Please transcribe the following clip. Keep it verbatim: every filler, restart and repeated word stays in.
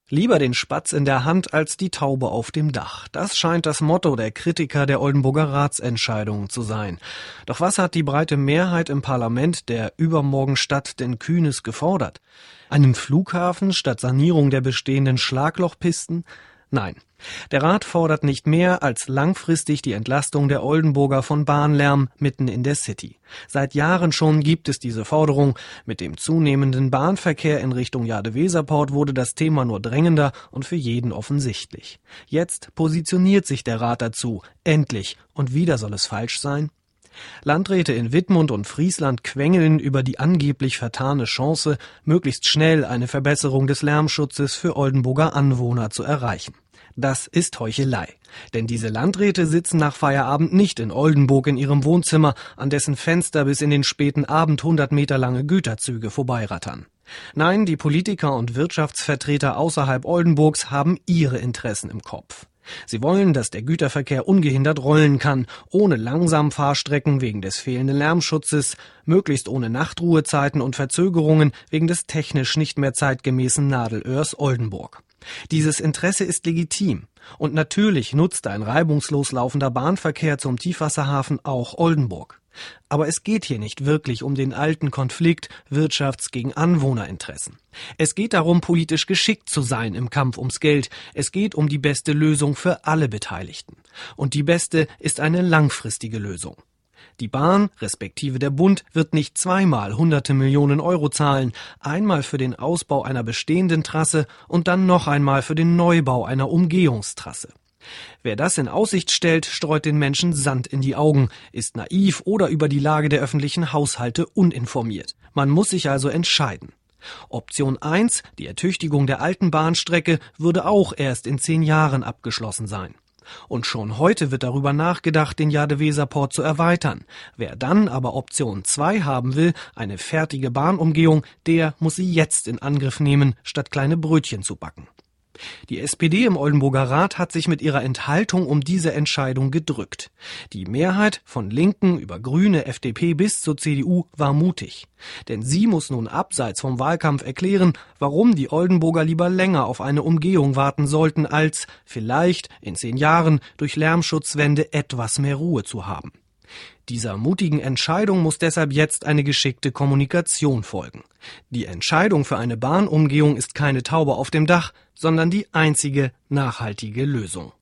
Lieber den Spatz in der Hand als die Taube auf dem Dach. Das scheint das Motto der Kritiker der Oldenburger Ratsentscheidungen zu sein. Doch was hat die breite Mehrheit im Parlament der Übermorgenstadt denn Kühnes gefordert? Einen Flughafen statt Sanierung der bestehenden Schlaglochpisten? Nein. Der Rat fordert nicht mehr als langfristig die Entlastung der Oldenburger von Bahnlärm mitten in der City. Seit Jahren schon gibt es diese Forderung. Mit dem zunehmenden Bahnverkehr in Richtung Jade-Weserport wurde das Thema nur drängender und für jeden offensichtlich. Jetzt positioniert sich der Rat dazu. Endlich. Und wieder soll es falsch sein? Landräte in Wittmund und Friesland quengeln über die angeblich vertane Chance, möglichst schnell eine Verbesserung des Lärmschutzes für Oldenburger Anwohner zu erreichen. Das ist Heuchelei. Denn diese Landräte sitzen nach Feierabend nicht in Oldenburg in ihrem Wohnzimmer, an dessen Fenster bis in den späten Abend hundert Meter lange Güterzüge vorbeirattern. Nein, die Politiker und Wirtschaftsvertreter außerhalb Oldenburgs haben ihre Interessen im Kopf. Sie wollen, dass der Güterverkehr ungehindert rollen kann, ohne Langsamfahrstrecken wegen des fehlenden Lärmschutzes, möglichst ohne Nachtruhezeiten und Verzögerungen wegen des technisch nicht mehr zeitgemäßen Nadelöhrs Oldenburg. Dieses Interesse ist legitim. Und natürlich nutzt ein reibungslos laufender Bahnverkehr zum Tiefwasserhafen auch Oldenburg. Aber es geht hier nicht wirklich um den alten Konflikt Wirtschafts- gegen Anwohnerinteressen. Es geht darum, politisch geschickt zu sein im Kampf ums Geld. Es geht um die beste Lösung für alle Beteiligten. Und die beste ist eine langfristige Lösung. Die Bahn, respektive der Bund, wird nicht zweimal hunderte Millionen Euro zahlen, einmal für den Ausbau einer bestehenden Trasse und dann noch einmal für den Neubau einer Umgehungstrasse. Wer das in Aussicht stellt, streut den Menschen Sand in die Augen, ist naiv oder über die Lage der öffentlichen Haushalte uninformiert. Man muss sich also entscheiden. Option eins, die Ertüchtigung der alten Bahnstrecke, würde auch erst in zehn Jahren abgeschlossen sein. Und schon heute wird darüber nachgedacht, den Jade-Weserport zu erweitern. Wer dann aber Option zwei haben will, eine fertige Bahnumgehung, der muss sie jetzt in Angriff nehmen, statt kleine Brötchen zu backen. Die S P D im Oldenburger Rat hat sich mit ihrer Enthaltung um diese Entscheidung gedrückt. Die Mehrheit von Linken über Grüne, F D P bis zur C D U war mutig. Denn sie muss nun abseits vom Wahlkampf erklären, warum die Oldenburger lieber länger auf eine Umgehung warten sollten, als vielleicht in zehn Jahren durch Lärmschutzwände etwas mehr Ruhe zu haben. Dieser mutigen Entscheidung muss deshalb jetzt eine geschickte Kommunikation folgen. Die Entscheidung für eine Bahnumgehung ist keine Taube auf dem Dach, sondern die einzige nachhaltige Lösung.